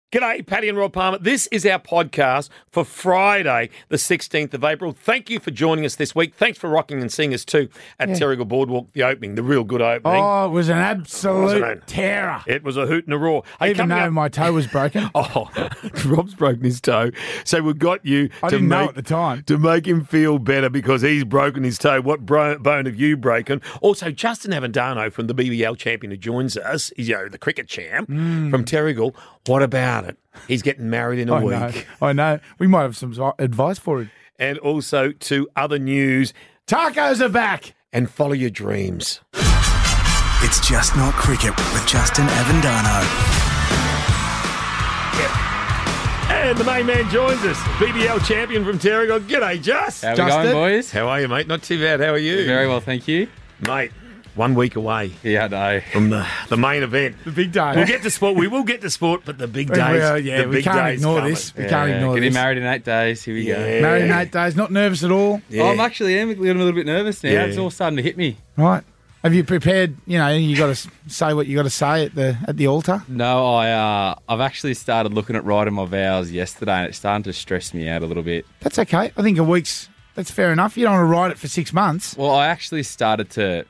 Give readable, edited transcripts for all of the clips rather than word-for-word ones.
G'day, Paddy and Rob Palmer. This is our podcast for Friday, the 16th of April. Thank you for joining us this week. Thanks for rocking and seeing us too at Terrigal Boardwalk, the opening, the real good opening. Oh, it was an absolute terror. It was a hoot and a roar. Hey, Even though my toe was broken. Oh, Rob's broken his toe. So we've got you I didn't know at the time. To make him feel better because he's broken his toe. What bone have you broken? Also, Justin Avendano from the BBL champion who joins us, he's the cricket champ from Terrigal. What about it? He's getting married in a week. I know. We might have some advice for him. And also to other news. Tacos are back. And follow your dreams. It's Just Not Cricket with Justin Avendano. And the main man joins us, BBL champion from Terrigal. G'day, Just. How are we going, boys? How are you, mate? Not too bad. How are you? Very well, thank you. Mate, 1 week away. Yeah, I know. From the main event. The big day. We'll get to sport. We will get to sport, but the big days. We can't ignore this. We can't ignore this. Getting married in 8 days. Here we go. Married in 8 days. Not nervous at all. Yeah. Oh, I'm a little bit nervous now. Yeah. It's all starting to hit me. Right. Have you prepared? You got to say what you got to say at the altar. No, I've actually started looking at writing my vows yesterday, and it's starting to stress me out a little bit. That's okay. I think a week's. That's fair enough. You don't want to write it for 6 months. Well, I actually started to.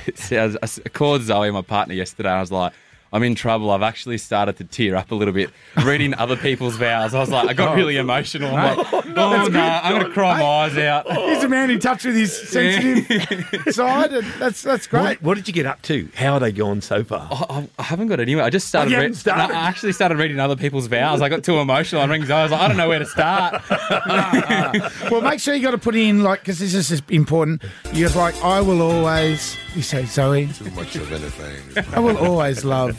I called Zoe, my partner, yesterday. And I was like, I'm in trouble. I've actually started to tear up a little bit reading other people's vows. I was like, I got really emotional. I'm like, I'm going to cry my eyes out. He's a man in touch with his sensitive side. And that's great. What did you get up to? How are they going so far? I haven't got anywhere. I just started. You haven't started? I actually started reading other people's vows. I got too emotional. I rang Zoe. I was like, I don't know where to start. Well, make sure you got to put in because this is important. You're like, I will always. You say, Zoe. Too much of anything. I will always love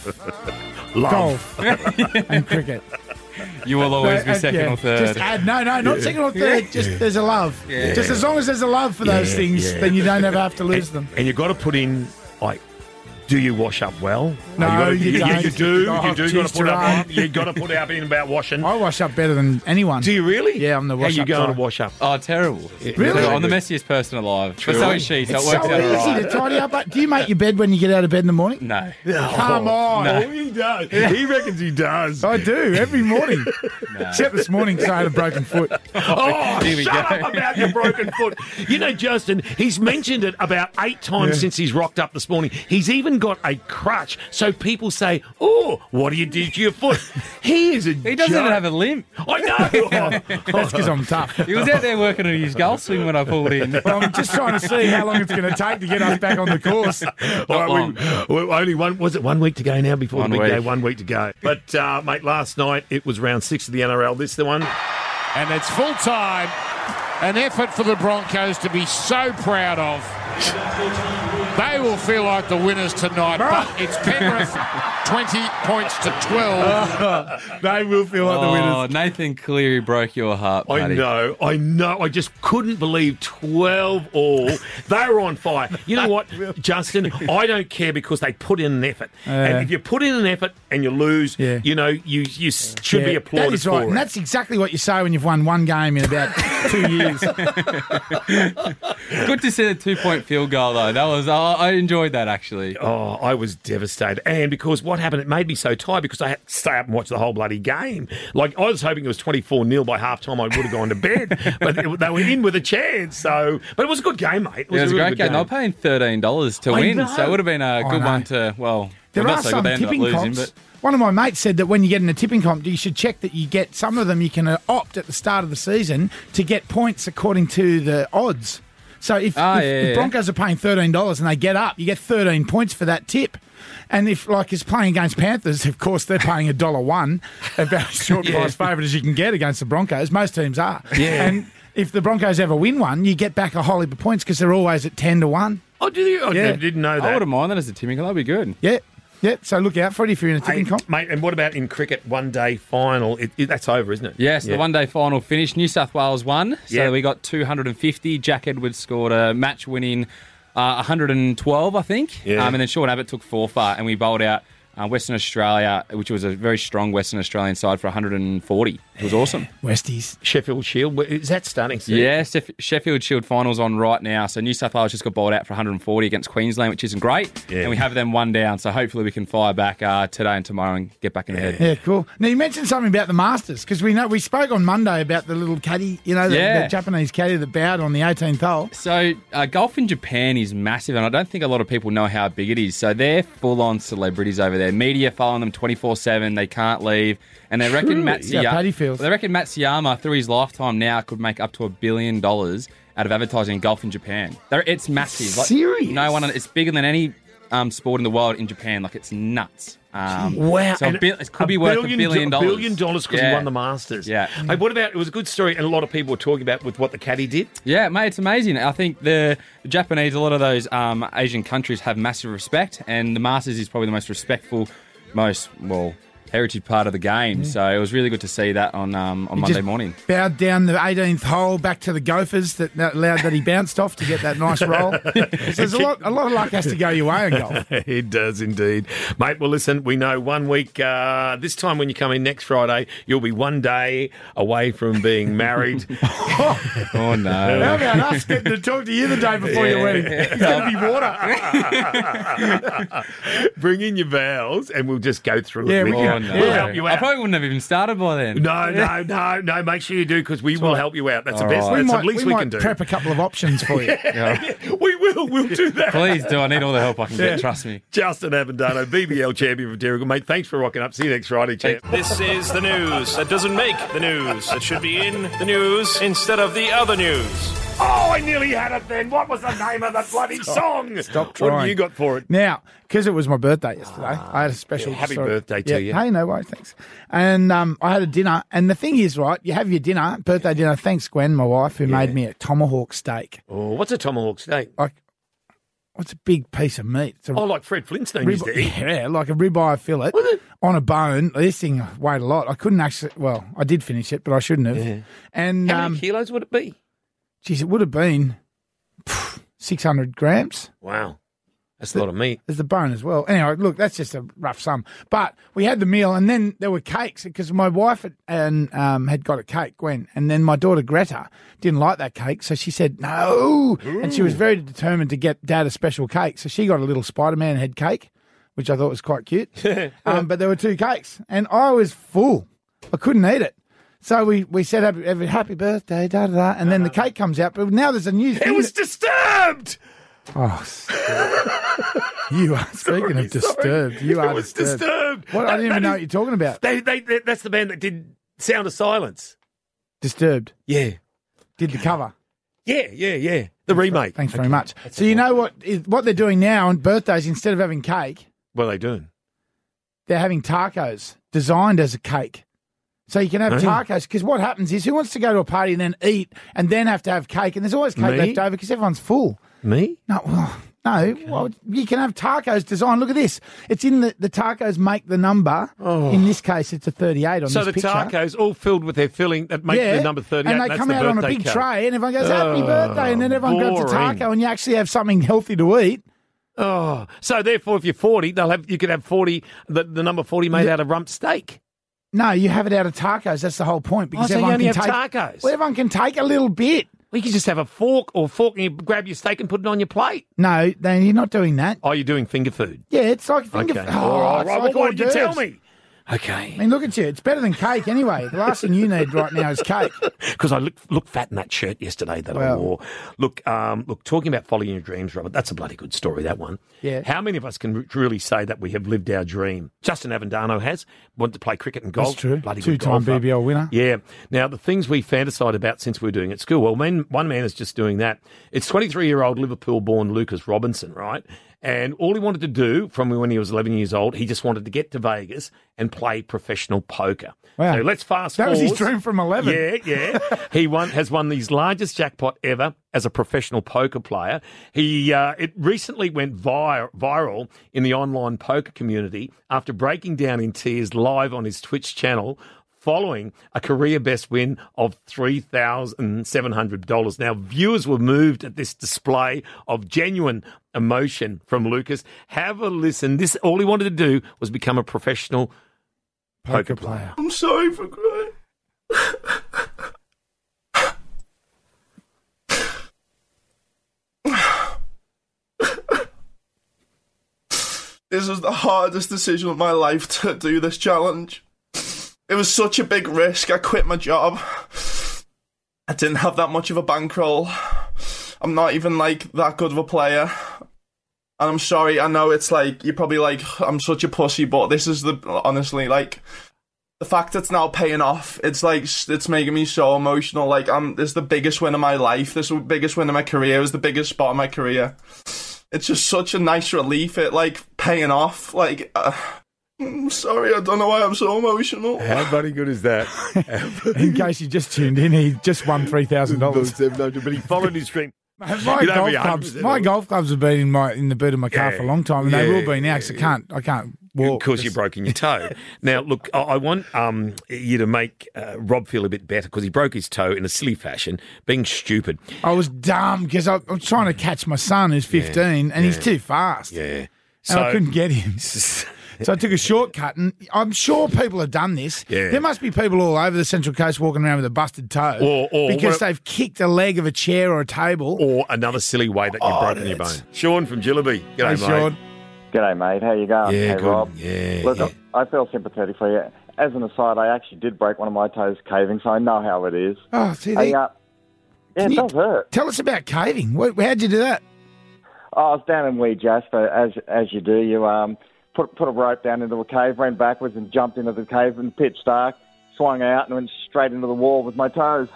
golf and cricket. You will always be second or third. Just add, not second or third. Just there's a love. Yeah. Just as long as there's a love for those things, then you don't ever have to lose them. And you've got to put in, do you wash up well? No, you don't. You do. Oh, You do. You got to put up in about washing. I wash up better than anyone. Do you really? Yeah, I'm the wash How up you going guy. to wash up? Oh, terrible. Really? I'm the messiest person alive. But so is she, so It's it works so out all easy right. to tidy up. But do you make your bed when you get out of bed in the morning? No. Come on. No. Oh, he does. He reckons he does. I do every morning. Except this morning because I had a broken foot. Oh, Here we shut go. up about your broken foot. Justin, he's mentioned it about 8 times since he's rocked up this morning. He's even got a crutch. So people say, oh, what do you do to your foot? He is a He doesn't even have a limp. I know. That's because I'm tough. He was out there working on his golf swing when I pulled in. Well, I'm just trying to see how long it's going to take to get us back on the course. Only 1 week to go now before the big day? 1 week to go. But, mate, last night it was round 6 of the NRL. This the one. And it's full time. An effort for the Broncos to be so proud of. They will feel like the winners tonight, but it's Penrith 20 points to 12. They will feel like the winners. Oh, Nathan Cleary broke your heart, I buddy. know. I just couldn't believe 12 all. They were on fire. You know what, Justin? I don't care because they put in an effort. And if you put in an effort and you lose, you should be applauded that is for right. it. And that's exactly what you say when you've won one game in about 2 years. Good to see the 2-point field goal, though. That was I enjoyed that, actually. Oh, I was devastated. And because what happened, it made me so tired because I had to stay up and watch the whole bloody game. I was hoping it was 24-0 by half-time. I would have gone to bed. But they were in with a chance. So, but it was a good game, mate. It was a really great game. They were paying $13 to win, know. so it would have been a good one to, There not are so some good they ended up tipping losing, comps. but One of my mates said that when you get in a tipping comp, you should check that you get some of them. You can opt at the start of the season to get points according to the odds. So if Broncos are paying $13 and they get up, you get 13 points for that tip. And if, it's playing against Panthers, of course, they're paying $1.01, about as short price favourite as you can get against the Broncos. Most teams are. Yeah. And if the Broncos ever win one, you get back a whole heap of points because they're always at 10-1. Oh, do you? I didn't know that. I wouldn't mind that as a tipping. That'd be good. Yeah. Yeah, so look out for it if you're in a tipping comp. Mate, and what about in cricket, one-day final? That's over, isn't it? Yes, the one-day final finished. New South Wales won, so we got 250. Jack Edwards scored a match-winning 112, I think. Yeah. And then Sean Abbott took 4 for, and we bowled out Western Australia, which was a very strong Western Australian side, for 140. It was awesome. Westies. Sheffield Shield, is that starting soon? Yeah, Sheffield Shield finals on right now. So New South Wales just got bowled out for 140 against Queensland, which isn't great. Yeah. And we have them one down. So hopefully we can fire back today and tomorrow and get back in the head. Yeah, cool. Now, you mentioned something about the Masters, because we spoke on Monday about the little caddy, the Japanese caddy that bowed on the 18th hole. So golf in Japan is massive, and I don't think a lot of people know how big it is. So they're full-on celebrities over there. Media following them 24/7. They can't leave. And they reckon Matsuyama, through his lifetime now, could make up to $1 billion out of advertising in golf in Japan. It's massive. Serious? It's bigger than any sport in the world in Japan. Like, it's nuts. Wow. So it could be worth $1 billion. $1 billion because he won the Masters. Yeah. Hey, what about, it was a good story, and a lot of people were talking about with what the caddy did. Yeah, mate, it's amazing. I think the Japanese, a lot of those Asian countries have massive respect, and the Masters is probably the most respectful, heritage part of the game. So it was really good to see that on Monday morning. Bowed down the 18th hole back to the Gophers that allowed that he bounced off to get that nice roll. So there's a lot of luck has to go your way in golf. It does indeed. Mate, well, listen, we know 1 week, this time when you come in next Friday, you'll be 1 day away from being married. Oh, no. How about us getting to talk to you the day before your wedding? It's going to be water. Bring in your vows and we'll just go through it with you. No. We'll help you out. I probably wouldn't have even started by then. No. Make sure you do, because we will help you out. That's the best. Right. That's the least we can do. Prep a couple of options for you. We will. We'll do that. Please do. I need all the help I can get. Trust me. Justin Avendano, BBL champion for Terrigal. Mate, thanks for rocking up. See you next Friday, champ. This is the news that doesn't make the news. That should be in the news instead of the other news. Oh, I nearly had it then. What was the name of that bloody song? Stop trying. What have you got for it? Now, because it was my birthday yesterday, I had a special... happy birthday to you. Hey, no worries, thanks. And I had a dinner, and the thing is, right, you have your dinner, birthday dinner, thanks Gwen, my wife, who made me a tomahawk steak. Oh, what's a tomahawk steak? What's a big piece of meat? It's like Fred Flintstone used to eat. Yeah, like a ribeye fillet on a bone. This thing weighed a lot. I couldn't actually... Well, I did finish it, but I shouldn't have. Yeah. And how many kilos would it be? Geez, it would have been 600 grams. Wow. That's a lot of meat. There's the bone as well. Anyway, look, that's just a rough sum. But we had the meal, and then there were cakes, because my wife had got a cake, Gwen, and then my daughter Greta didn't like that cake, so she said no. Ooh. And she was very determined to get Dad a special cake, so she got a little Spider-Man head cake, which I thought was quite cute. But there were 2 cakes, and I was full. I couldn't eat it. So we said happy birthday, da-da-da, and then the cake comes out. But now there's a new thing. It was disturbed! Oh, you are, speaking of disturbed, you are disturbed. What? I didn't even know what you're talking about. That's the band that did Sound of Silence. Disturbed. Yeah. Did the cover. Yeah. The remake. Thanks very much. So you know what they're doing now on birthdays, instead of having cake? What are they doing? They're having tacos designed as a cake. So you can have tacos, because what happens is, who wants to go to a party and then eat and then have to have cake? And there's always cake left over because everyone's full. Me? No. Well, you can have tacos designed. Look at this. It's in the tacos make the number. Oh. In this case, it's a 38 on this picture. So the tacos all filled with their filling that make the number 38. And they come out on a big tray, and everyone goes, happy birthday. And then everyone grabs a taco, and you actually have something healthy to eat. Oh. So therefore, if you're 40, you could have 40, the number 40 made out of rump steak. No, you have it out of tacos. That's the whole point. Because so everyone you only can have tacos? Well, everyone can take a little bit. Well, you can just have a fork and you grab your steak and put it on your plate. No, then you're not doing that. Oh, you're doing finger food? Yeah, it's like finger food. All right. Well, why did you tell me? Okay. I mean, look at you. It's better than cake anyway. The last thing you need right now is cake. Because I looked fat in that shirt yesterday that I wore. Look, talking about following your dreams, Robert, that's a bloody good story, that one. Yeah. How many of us can truly say that we have lived our dream? Justin Avendano has. Wanted to play cricket and golf. That's true. Bloody good 2-time golfer. BBL winner. Yeah. Now, the things we fantasised about since we were doing at school, well, one man is just doing that. It's 23-year-old Liverpool-born Lucas Robinson, right? And all he wanted to do from when he was 11 years old, he just wanted to get to Vegas and play professional poker. Wow. So let's fast forward. That was his dream from 11. Yeah. He has won his largest jackpot ever as a professional poker player. It recently went viral in the online poker community after breaking down in tears live on his Twitch channel following a career best win of $3,700. Now, viewers were moved at this display of genuine emotion from Lucas. Have a listen. This all he wanted to do was become a professional poker player. I'm sorry for crying. This was the hardest decision of my life to do this challenge. It was such a big risk. I quit my job. I didn't have that much of a bankroll. I'm not even, like, that good of a player. And I'm sorry, I know it's like, you're probably like, I'm such a pussy, but this is honestly, like, the fact it's now paying off, it's like, it's making me so emotional. Like, this is the biggest win of my life. This is the biggest win of my career. It was the biggest spot of my career. It's just such a nice relief, it, like, paying off. Like, I'm sorry, I don't know why I'm so emotional. How bloody good is that? In case you just tuned in, he just won $3,000. But he followed his dream. My golf clubs have been in the boot of my car for a long time, and they will be now because I can't walk. Because you've broken your toe. Now, look, I want you to make Rob feel a bit better because he broke his toe in a silly fashion, being stupid. I was dumb because I'm trying to catch my son who's 15, and he's too fast. Yeah. And I couldn't get him. So I took a shortcut, and I'm sure people have done this. Yeah. There must be people all over the Central Coast walking around with a busted toe because they've kicked a leg of a chair or a table. Or another silly way that you've broken your bone. Sean from Jillaby. G'day, mate. Sean. G'day, mate. How you going? Yeah, hey, good. Rob. Yeah, Look, I feel sympathetic for you. As an aside, I actually did break one of my toes caving, so I know how it is. Oh, see, it does hurt. Tell us about caving. How'd you do that? I was down in Wee Jasper, as you do. You put a rope down into a cave, ran backwards and jumped into the cave in pitch dark, swung out and went straight into the wall with my toes.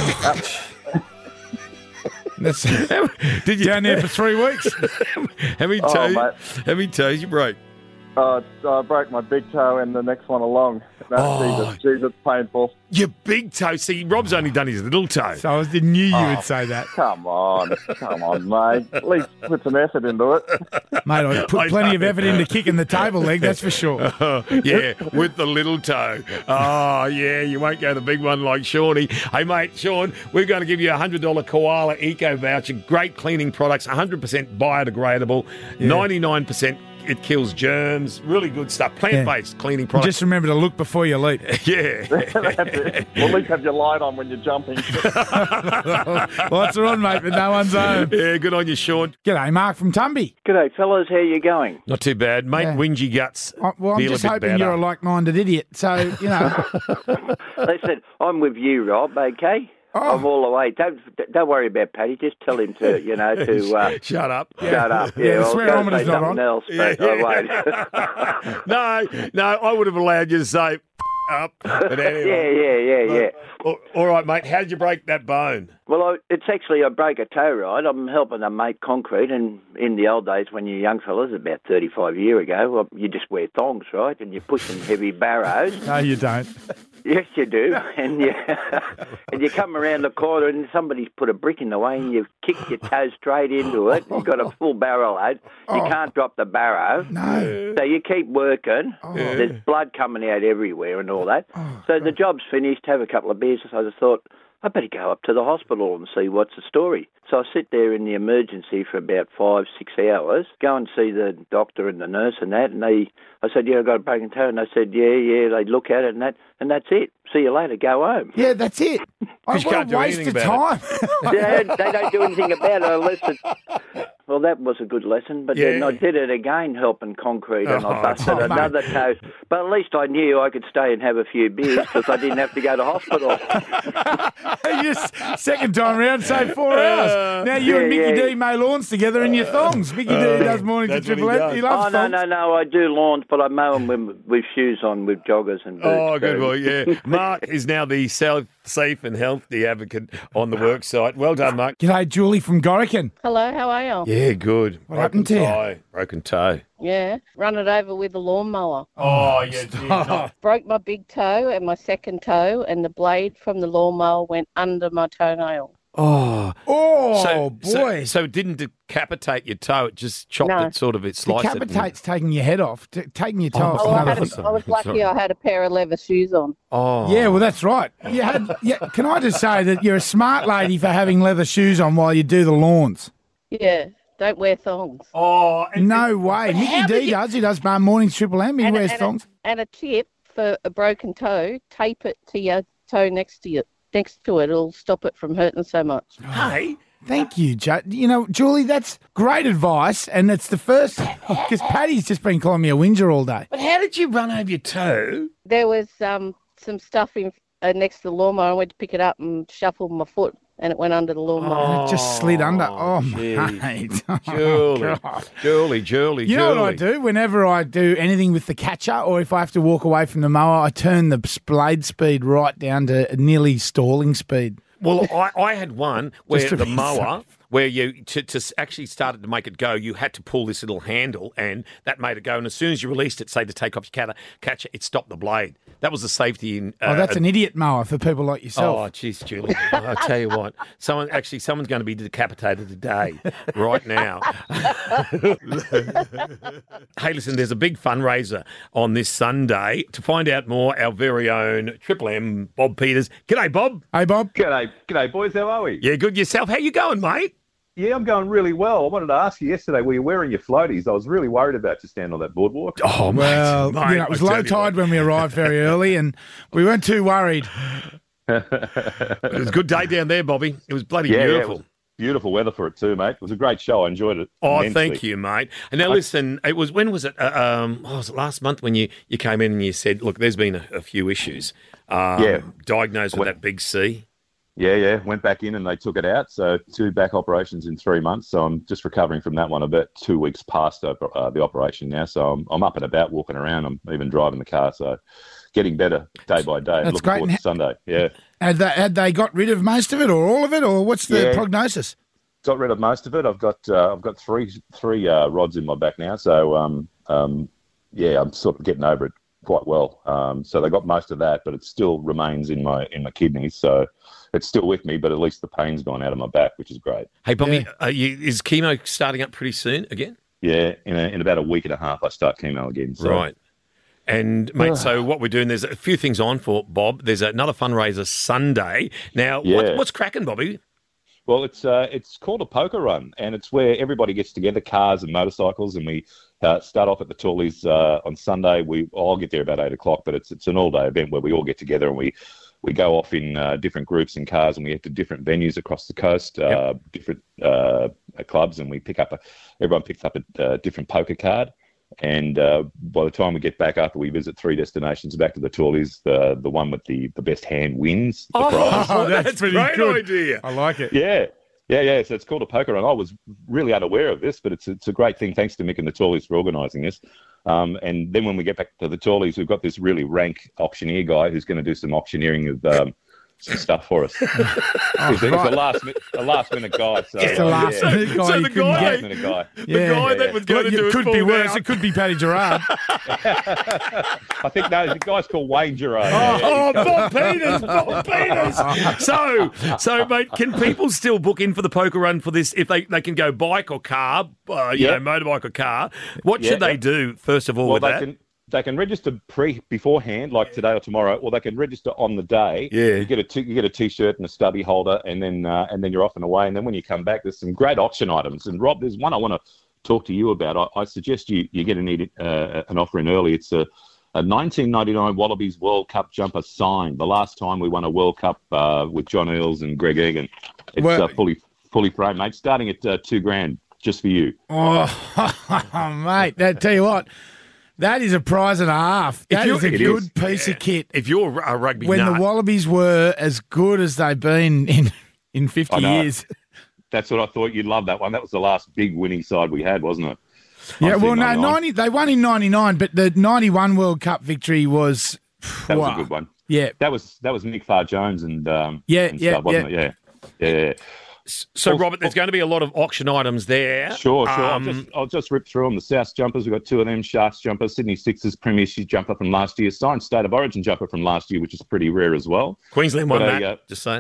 Did you down there for 3 weeks? How many toes you broke? I broke my big toe and the next one along. Jesus, it's painful. Your big toe. See, Rob's only done his little toe. So I knew you would say that. Come on, mate. At least put some effort into it. Mate, I put plenty of effort into kicking the table leg, that's for sure. Yeah, with the little toe. Oh, yeah, you won't go the big one like Shawnee. Hey, mate, Sean, we're going to give you a $100 Koala Eco voucher. Great cleaning products, 100% biodegradable, 99%. It kills germs. Really good stuff. Plant-based cleaning products. Just remember to look before you leap. Yeah. That's it. Well, at least have your light on when you're jumping. Lights are on, mate, but no one's home. Yeah, good on you, Sean. G'day, Mark from Tumby. G'day, fellas. How you going? Not too bad. Mate, whingy guts. Well, I'm just hoping you're a like-minded idiot. So, you know. Listen, I'm with you, Rob, okay? Oh. I'm all the way. Don't worry about Paddy. Just tell him to, shut up. Shut up. Yeah, the swearometer's not on. Else, but I won't. No, I would have allowed you to say up. But anyway. Yeah. All right, mate. How did you break that bone? Well, I broke a toe, right? I'm helping a mate concrete, and in the old days when you're young fellas, about 35 years ago, well, you just wear thongs, right? And you're pushing heavy barrows. No, you don't. Yes, you do. And you come around the corner and somebody's put a brick in the way and you kick your toe straight into it. You've got a full barrel load. You can't drop the barrow. No. So you keep working. There's blood coming out everywhere and all that. So the job's finished, have a couple of beers. So I just thought, I better go up to the hospital and see what's the story. So I sit there in the emergency for about 5-6 hours, go and see the doctor and the nurse and that, and I said, I've got a broken toe, and they said, yeah, they look at it and that's it. See you later, go home. Yeah, that's it. What a waste of time. They don't do anything about it unless it's... Well, that was a good lesson, but then I did it again helping concrete and I busted another toe. But at least I knew I could stay and have a few beers because I didn't have to go to hospital. Second time round, say 4 hours. Now you and Mickey D mow lawns together in your thongs. Mickey D does mornings at Triple M. He loves thongs. No, I do lawns, but I mow them with shoes on, with joggers and boots. Oh, good boy, yeah. Mark is now the safe and healthy advocate on the work site. Well done, Mark. G'day, Julie from Gorican. Hello, how are you? Yeah, good. What happened to you? Broken toe. Yeah, run it over with a lawnmower. Oh, yeah. Broke my big toe and my second toe, and the blade from the lawnmower went under my toenail. Oh, boy! So it didn't decapitate your toe; it just chopped it, sort of. It sliced it. Decapitate's taking your head off. Taking your toe off. I was lucky. I had a pair of leather shoes on. Oh, yeah. Well, that's right. You had. Yeah. Can I just say that you're a smart lady for having leather shoes on while you do the lawns? Yeah. Don't wear thongs. Oh, no way. Mickey D does. He does mornings Triple M. He wears thongs. And a tip for a broken toe: tape it to your toe next to it. It'll stop it from hurting so much. Hey, thank you, Julie. That's great advice, and it's the first because Paddy's just been calling me a whinger all day. But how did you run over your toe? There was some stuff next to the lawnmower. I went to pick it up and shuffled my foot, and it went under the lawnmower. And it just slid under. Oh, mate. Julie. You know what I do? Whenever I do anything with the catcher or if I have to walk away from the mower, I turn the blade speed right down to nearly stalling speed. Well, I had one where the mower, where you to actually started to make it go, you had to pull this little handle, and that made it go. And as soon as you released it, say to take off your catcher, it stopped the blade. That was the safety in. That's an idiot mower for people like yourself. Oh, jeez, Julie. I'll tell you what. Someone's going to be decapitated today, right now. Hey, listen, there's a big fundraiser on this Sunday. To find out more, our very own Triple M, Bob Peters. G'day, Bob. Hey, Bob. G'day, boys. How are we? Yeah, good. Yourself? How you going, mate? Yeah, I'm going really well. I wanted to ask you yesterday, were you wearing your floaties? I was really worried about you standing on that boardwalk. Oh, well, mate, it was low tide when we arrived very early, and we weren't too worried. It was a good day down there, Bobby. It was bloody beautiful. Yeah, it was beautiful weather for it too, mate. It was a great show. I enjoyed it. Oh, immensely. Thank you, mate. And now listen, when was it? Was it last month when you came in and you said, look, there's been a few issues. Diagnosed with that big C. Yeah. Went back in and they took it out. So 2 back operations in 3 months. So I'm just recovering from that one about 2 weeks past the operation now. So I'm up and about, walking around. I'm even driving the car. So getting better day by day. That's great. Forward to Sunday. Yeah. Had they got rid of most of it or all of it, or what's the prognosis? Got rid of most of it. I've got three rods in my back now. So I'm sort of getting over it quite well. So they got most of that, but it still remains in my kidneys. So it's still with me, but at least the pain's gone out of my back, which is great. Hey, Bobby, is chemo starting up pretty soon again? Yeah, in about a week and a half, I start chemo again. So. Right. And, mate, so what we're doing, there's a few things on for Bob. There's another fundraiser Sunday. Now, what's cracking, Bobby? Well, it's called a poker run, and it's where everybody gets together, cars and motorcycles, and we start off at the Toolies on Sunday. I'll get there about 8 o'clock, but it's an all-day event where we all get together and we go off in different groups and cars, and we head to different venues across the coast, different clubs, and everyone picks up a different poker card. And by the time we get back after we visit 3 destinations back to the Toolies, the one with the best hand wins the prize. Oh, that's a great idea. I like it. Yeah. So it's called a poker run. I was really unaware of this, but it's a great thing. Thanks to Mick and the Toolies for organising this. And then when we get back to the Toolies, we've got this really rank auctioneer guy who's going to do some auctioneering of some stuff for us. He's a last minute guy. So, just a last minute guy. So the guy that was going to do it could be worse. It could be Paddy Gerard. I think the guy's called Wayne Gerard. Bob Peters. So, mate, can people still book in for the poker run for this if they can go bike or car, motorbike or car? What should they do first of all with that? They can register beforehand, like today or tomorrow, or they can register on the day. Yeah. You get a T-shirt and a stubby holder, and then you're off and away. And then when you come back, there's some great auction items. And Rob, there's one I want to talk to you about. I suggest you get an offer in early. It's a 1999 Wallabies World Cup jumper signed. The last time we won a World Cup with John Eales and Greg Egan. It's fully framed, mate. Starting at $2,000 just for you. Oh, mate! Tell you what. That is a prize and a half. That is a good piece of kit. If you're a rugby when the Wallabies were as good as they've been in 50 years. That's what I thought. You'd love that one. That was the last big winning side we had, wasn't it? Yeah, well, no, 90. They won in 99, but the 91 World Cup victory was... That was a good one. Yeah. That was Nick Farr-Jones and stuff, wasn't it? Yeah. So, Robert, there's going to be a lot of auction items there. Sure. I'll just rip through them. The South jumpers, we've got 2 of them. Sharks jumper, Sydney Sixers Premiership jumper from last year. Signed State of Origin jumper from last year, which is pretty rare as well. Queensland won that, just saying.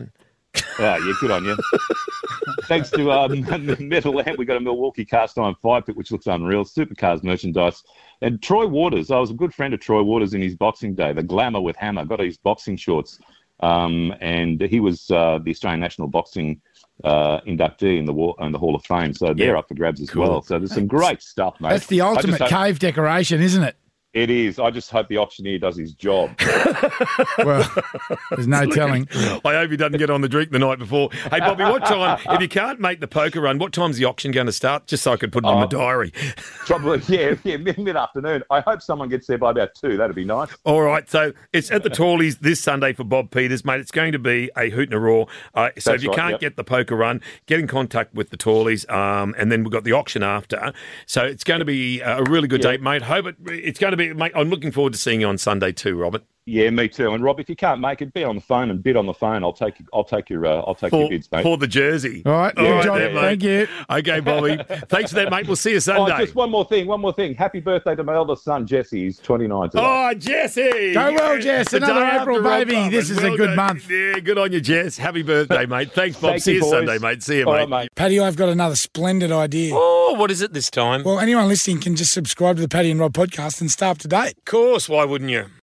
Yeah, good on you. Thanks to Metal Lamp, we got a Milwaukee cast iron fire pit, which looks unreal. Supercars merchandise. And Troy Waters, I was a good friend of Troy Waters in his boxing day, the Glamour with Hammer, got his boxing shorts. And he was the Australian National Boxing inductee in the Hall of Fame. So they're up for grabs as well. So there's some great stuff, mate. That's the ultimate cave decoration, isn't it? It is. I just hope the auctioneer does his job. Well, there's no telling. I hope he doesn't get on the drink the night before. Hey, Bobby, what time, if you can't make the poker run, what time's the auction going to start? Just so I could put it on my diary. Probably, mid-afternoon. I hope someone gets there by about 2. That'd be nice. All right, so it's at the Tallies this Sunday for Bob Peters, mate. It's going to be a hoot and a roar. So if you can't get the poker run, get in contact with the Tallies, and then we've got the auction after. So it's going to be a really good date, mate. Hope it's going to be, mate. I'm looking forward to seeing you on Sunday too, Robert. Yeah, me too. And Rob, if you can't make it, be on the phone and bid on the phone. I'll take your bids, mate. For the jersey. All right, good job. Thank you. Okay, Bobby. Thanks for that, mate. We'll see you Sunday. Just one more thing. Happy birthday to my eldest son, Jesse. He's 29 today. Oh, Jesse. Go well, Jess. Another April baby. This is a good month. Yeah, good on you, Jess. Happy birthday, mate. Thanks, Bob. See you Sunday, mate. See you, mate. Right, mate. Paddy, I've got another splendid idea. Oh, what is it this time? Well, anyone listening can just subscribe to the Paddy and Rob podcast and stay up to date. Of course. Why wouldn't you?